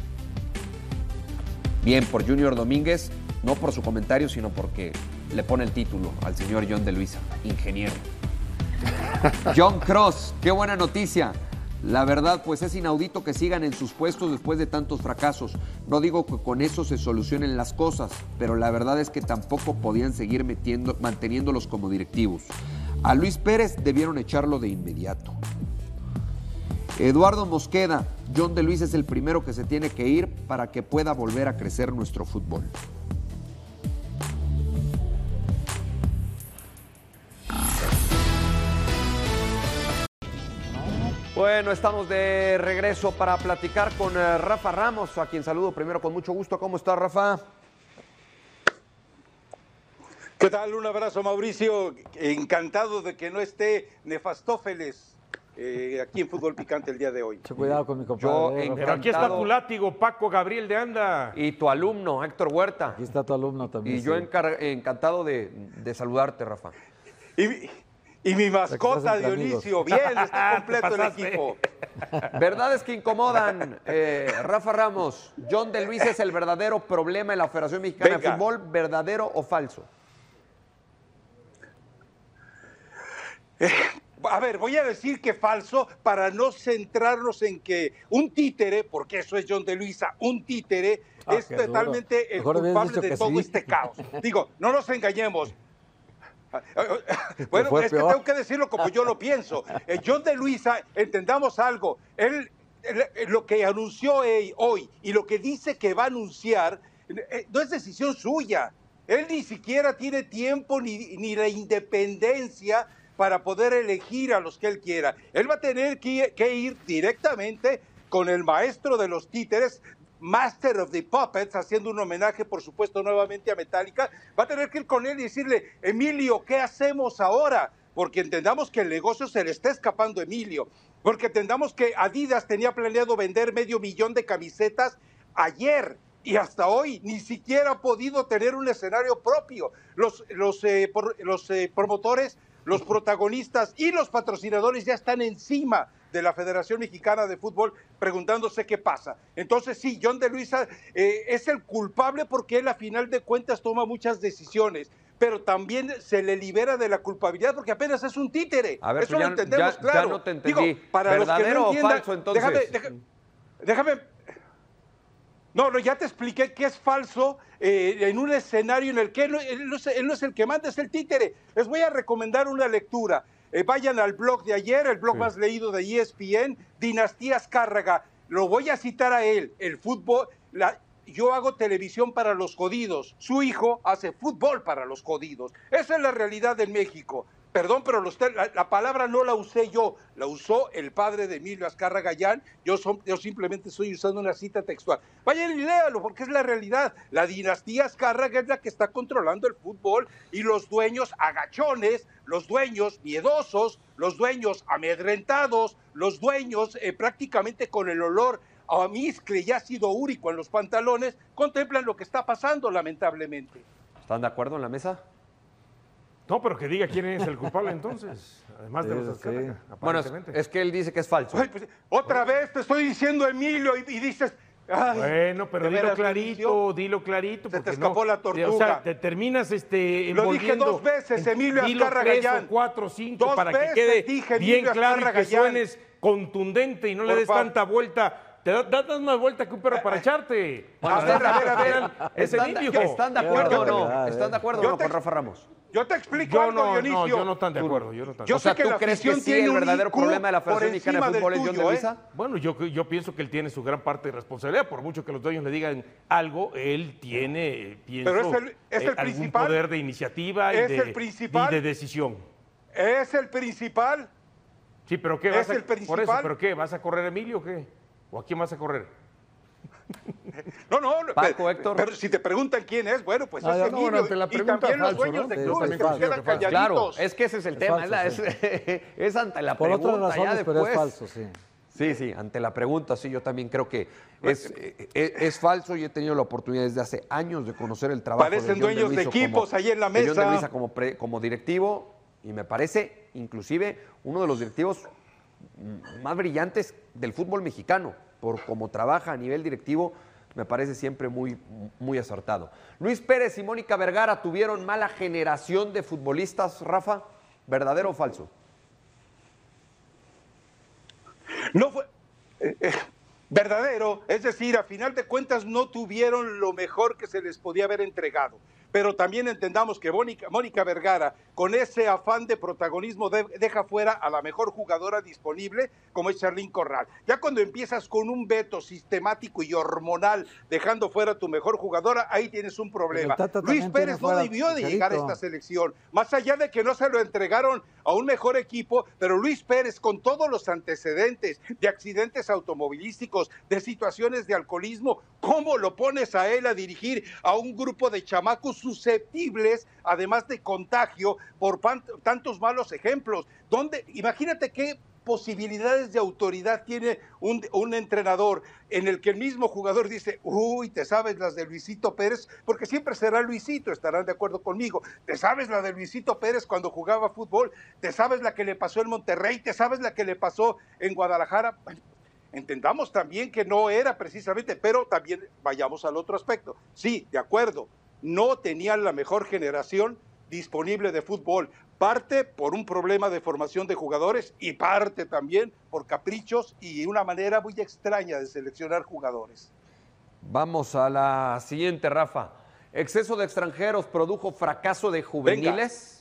Bien por Junior Domínguez, no por su comentario, sino porque le pone el título al señor John de Luisa, ingeniero. John Cross, qué buena noticia. La verdad, pues es inaudito que sigan en sus puestos después de tantos fracasos. No digo que con eso se solucionen las cosas, pero la verdad es que tampoco podían seguir metiendo, manteniéndolos como directivos. A Luis Pérez debieron echarlo de inmediato. Eduardo Mosqueda, John de Luisa es el primero que se tiene que ir para que pueda volver a crecer nuestro fútbol. Bueno, estamos de regreso para platicar con eh, Rafa Ramos, a quien saludo primero con mucho gusto. ¿Cómo está, Rafa? ¿Qué tal? Un abrazo, Mauricio. Encantado de que no esté Nefastófeles eh, aquí en Fútbol Picante el día de hoy. Mucho cuidado con mi compadre. Yo eh, en- Rafa. Pero aquí está tu látigo, Paco Gabriel de Anda. Y tu alumno, Héctor Huerta. Aquí está tu alumno también. Y yo sí. encar- encantado de, de saludarte, Rafa. Y, mi- y mi mascota, entre Dionisio. Bien, está completo el pasaste. equipo. Verdades que incomodan. Eh, Rafa Ramos, John de Luisa es el verdadero problema en la Federación Mexicana de Venga. Fútbol, ¿verdadero o falso? A ver, voy a decir que falso para no centrarnos en que un títere, porque eso es John de Luisa, un títere, Ah, es qué duro. totalmente el Mejor hubieras culpable dicho de que todo sí. este caos. Digo, no nos engañemos. Bueno, fue es que peor. tengo que decirlo como yo lo pienso. Eh, John de Luisa, entendamos algo, él, él, eh, lo que anunció él hoy y lo que dice que va a anunciar, eh, no es decisión suya. Él ni siquiera tiene tiempo ni, ni la independencia para poder elegir a los que él quiera. Él va a tener que, que ir directamente con el maestro de los títeres, Master of the Puppets, haciendo un homenaje, por supuesto, nuevamente a Metallica. Va a tener que ir con él y decirle, Emilio, ¿qué hacemos ahora? Porque entendamos que el negocio se le está escapando a Emilio. Porque entendamos que Adidas tenía planeado vender medio millón de camisetas ayer. Y hasta hoy ni siquiera ha podido tener un escenario propio. Los, los, eh, por, los eh, promotores, los protagonistas y los patrocinadores ya están encima de la Federación Mexicana de Fútbol preguntándose qué pasa. Entonces sí, John de Luisa eh, es el culpable porque él a final de cuentas toma muchas decisiones, pero también se le libera de la culpabilidad porque apenas es un títere. A ver, eso pues lo ya- entendemos ya- claro. ya no te entendí. Digo, para los que ¿Verdadero no o entiendan, falso, entonces? Déjame, deja- déjame No, no, ya te expliqué que es falso eh, en un escenario en el que él, no- él no es, él no es el que manda, es el títere. Les voy a recomendar una lectura. Eh, vayan al blog de ayer, el blog más leído de E S P N, Dinastía Azcárraga. Lo voy a citar a él. El fútbol, la, yo hago televisión para los jodidos. Su hijo hace fútbol para los jodidos. Esa es la realidad en México. Perdón, pero los, la, la palabra no la usé yo, la usó el padre de Emilio Azcarra Gallán. Yo, son, yo simplemente estoy usando una cita textual. Vayan y léalo, porque es la realidad. La dinastía Azcárraga es la que está controlando el fútbol y los dueños agachones, los dueños miedosos, los dueños amedrentados, los dueños eh, prácticamente con el olor a mizcle y ácido úrico en los pantalones, contemplan lo que está pasando, lamentablemente. ¿Están de acuerdo en la mesa? No, pero que diga quién es el culpable entonces, además de los Azcárraga, sí. Bueno, es, es que él dice que es falso. Ay, pues, otra vez te estoy diciendo, Emilio, y, y dices... Ay, bueno, pero dilo clarito, dilo clarito. Se te escapó no, la tortuga. O sea, te terminas este, Lo dije dos veces, Emilio Azcárraga tres Gallán. o cuatro, cinco, dos para veces que quede dije, bien Emilio claro y que Azcárraga Gallán. suenes contundente y no le Por des favor. tanta vuelta. Te das da, da más vuelta que un perro para echarte. Bueno, a ver, a ver, a ver. Ese ¿Están, Emilio. ¿Están de acuerdo o no? eh. ¿Están de acuerdo o no te- con Rafa Ramos? Yo te explico Yo algo, no, no, Dionisio. yo no tan de acuerdo. Yo no tan de Yo O sea, sé que ¿tú la crees que afición sí tiene el un verdadero I Q problema de la por Federación Mexicana de encima Fútbol es del John de tuyo, ¿eh? Luisa? Bueno, yo, yo pienso que él tiene su gran parte de responsabilidad. Por mucho que los dueños le digan algo, él tiene, pienso, Pero es el- es el eh, algún principal. poder de iniciativa y Es de, el principal. y de decisión. Es el principal. Sí, pero ¿qué Es vas a, el por eso, principal. ¿pero qué? ¿Vas a correr a Emilio o qué? ¿O a quién vas a correr? No, no, no, Paco, pero, Héctor. pero si te preguntan quién es, bueno, pues Ah, es no, Emilio. bueno, ante la y pregunta, también los falso, dueños ¿no? de Sí, clubes también que se falso, quedan que falso. Claro, calladitos. es que ese es el Es tema. falso, es, sí. es, es ante la Por pregunta. otras ya razones, pero es después. falso, sí. Sí, sí, ante la pregunta, sí, yo también creo que es, eh, es, es falso y he tenido la oportunidad desde hace años de conocer el trabajo Parecen de John dueños de Luisa equipos como- ahí en la de John de mesa. Luisa como, pre- como directivo y me parece inclusive uno de los directivos mm, más brillantes del fútbol mexicano, por cómo trabaja a nivel directivo, me parece siempre muy, muy acertado. Luis Pérez y Mónica Vergara tuvieron mala generación de futbolistas, Rafa, ¿verdadero o falso? No fue eh, eh, verdadero, es decir, a final de cuentas no tuvieron lo mejor que se les podía haber entregado. Pero también entendamos que Mónica, Mónica Vergara, con ese afán de protagonismo, de, deja fuera a la mejor jugadora disponible, como es Charlín Corral. Ya cuando empiezas con un veto sistemático y hormonal, dejando fuera a tu mejor jugadora, ahí tienes un problema. Pero el Tata Luis también Pérez tiene no fuera debió de Chicharito. llegar a esta selección, más allá de que no se lo entregaron a un mejor equipo, pero Luis Pérez, con todos los antecedentes de accidentes automovilísticos, de situaciones de alcoholismo, ¿cómo lo pones a él a dirigir a un grupo de chamacos susceptibles, además de contagio, por pan- tantos malos ejemplos? ¿Dónde? Imagínate qué posibilidades de autoridad tiene un, un entrenador en el que el mismo jugador dice, uy, te sabes las de Luisito Pérez, porque siempre será Luisito, estarán de acuerdo conmigo, te sabes la de Luisito Pérez cuando jugaba fútbol, te sabes la que le pasó en Monterrey, te sabes la que le pasó en Guadalajara. Entendamos también que no era precisamente, pero también vayamos al otro aspecto. Sí, de acuerdo, no tenían la mejor generación disponible de fútbol, parte por un problema de formación de jugadores y parte también por caprichos y una manera muy extraña de seleccionar jugadores. Vamos a la siguiente, Rafa. ¿Exceso de extranjeros produjo fracaso de juveniles?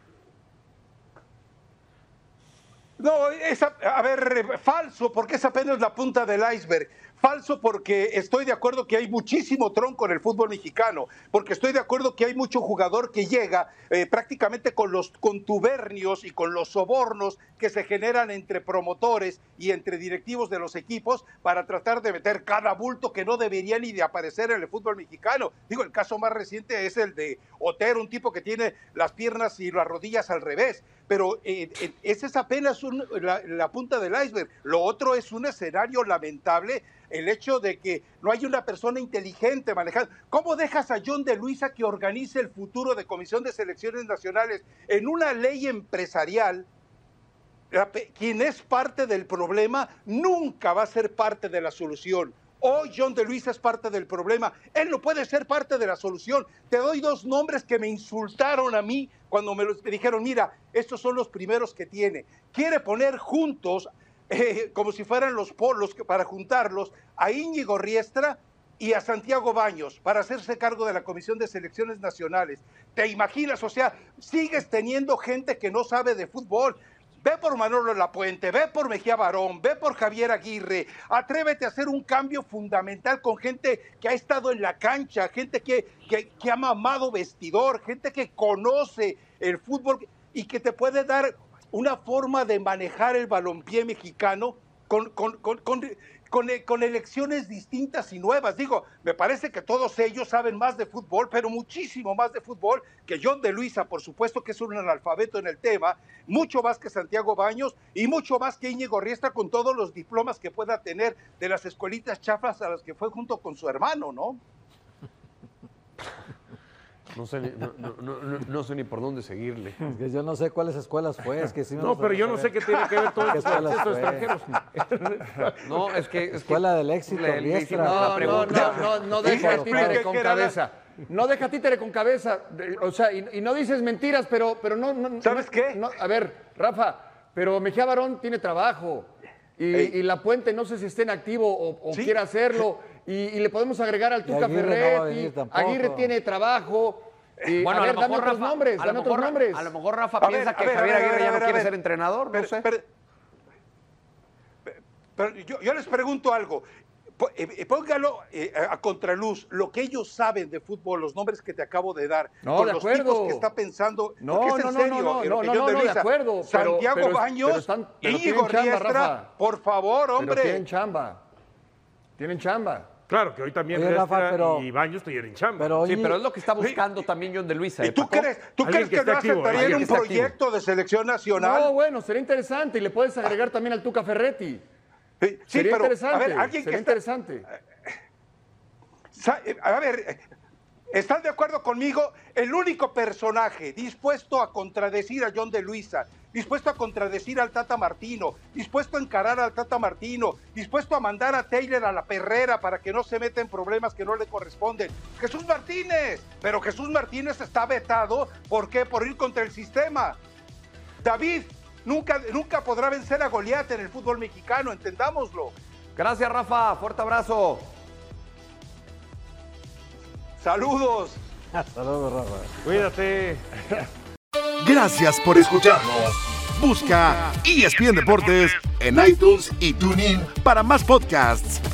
No, es, a, a ver, falso, porque es apenas la punta del iceberg. Falso porque estoy de acuerdo que hay muchísimo tronco en el fútbol mexicano, porque estoy de acuerdo que hay mucho jugador que llega eh, prácticamente con los contubernios y con los sobornos que se generan entre promotores y entre directivos de los equipos para tratar de meter cada bulto que no debería ni de aparecer en el fútbol mexicano. Digo, el caso más reciente es el de Otero, un tipo que tiene las piernas y las rodillas al revés, pero eh, eh, ese es apenas un, la, la punta del iceberg. Lo otro es un escenario lamentable, el hecho de que no hay una persona inteligente manejando. ¿Cómo dejas a John de Luisa que organice el futuro de Comisión de Selecciones Nacionales en una ley empresarial? La, quien es parte del problema nunca va a ser parte de la solución. Hoy John de Luisa es parte del problema. Él no puede ser parte de la solución. Te doy dos nombres que me insultaron a mí cuando me, los, me dijeron, mira, estos son los primeros que tiene. Quiere poner juntos, eh, como si fueran los polos, para juntarlos, a Íñigo Riestra y a Santiago Baños para hacerse cargo de la Comisión de Selecciones Nacionales. ¿Te imaginas? O sea, sigues teniendo gente que no sabe de fútbol. Ve por Manolo Lapuente, ve por Mejía Barón, ve por Javier Aguirre, atrévete a hacer un cambio fundamental con gente que ha estado en la cancha, gente que, que, que ha mamado vestidor, gente que conoce el fútbol. y que te puede dar una forma de manejar el balompié mexicano con, con, con, con, con, con elecciones distintas y nuevas. Digo, me parece que todos ellos saben más de fútbol, pero muchísimo más de fútbol que John de Luisa, por supuesto que es un analfabeto en el tema, mucho más que Santiago Baños y mucho más que Íñigo Riestra con todos los diplomas que pueda tener de las escuelitas chafas a las que fue junto con su hermano, ¿no? No sé, ni, no, no, no, no sé ni por dónde seguirle. Es que yo no sé cuáles escuelas fue. Es que sí me no, pero yo no sé qué tiene que ver todo esto con estos extranjeros. No, es que... Es Escuela que, del éxito, le, le Riestra. no, no, no, no, no deja títere con cabeza. No deja títere con cabeza. O sea, y, y no dices mentiras, pero, pero no, no... ¿Sabes no, qué? No, a ver, Rafa, pero Mejía Barón tiene trabajo. Y, y La Puente no sé si esté en activo o, o ¿sí? quiera hacerlo. Y, y le podemos agregar al Tuca Ferretti. No Aguirre tiene trabajo. Y, bueno, a, a, ver, lo mejor, otros Rafa, nombres, a, lo mejor, nombres. a lo mejor Rafa a piensa ver, que ver, Javier ver, Aguirre ver, ya no ver, quiere ver. ser entrenador, pero, no sé. Pero, pero yo, yo les pregunto algo. Póngalo eh, a contraluz, lo que ellos saben de fútbol, los nombres que te acabo de dar, no, con de los acuerdo. tipos que está pensando, no, porque es en no, serio, no, no, eh, no, que no, yo no, de no, Luisa, de acuerdo, Santiago pero, pero, Baños, pero están, pero Íñigo chamba, Riestra, Rafa. por favor, hombre. Pero tienen chamba, tienen chamba. Claro, que hoy también Oye, Riestra Rafa, pero, y Baños estuvieron en chamba. Pero, sí, pero es lo que está buscando sí. también John de Luisa. ¿Y tú Paco? crees, tú crees que, que no aceptaría un proyecto de selección nacional? No, bueno, sería interesante y le puedes agregar también al Tuca Ferretti. Sí, sería pero, interesante, a ver, alguien sería que está, interesante. A ver, ¿están de acuerdo conmigo? El único personaje dispuesto a contradecir a John de Luisa, dispuesto a contradecir al Tata Martino, dispuesto a encarar al Tata Martino, dispuesto a mandar a Taylor a la perrera para que no se meta en problemas que no le corresponden. Jesús Martínez, pero Jesús Martínez está vetado, ¿por qué? Por ir contra el sistema. David nunca, nunca podrá vencer a Goliat en el fútbol mexicano, entendámoslo. Gracias, Rafa, fuerte abrazo. Saludos. Saludos, Rafa. Cuídate. Gracias por escucharnos. Busca E S P N Deportes en iTunes y TuneIn para más podcasts.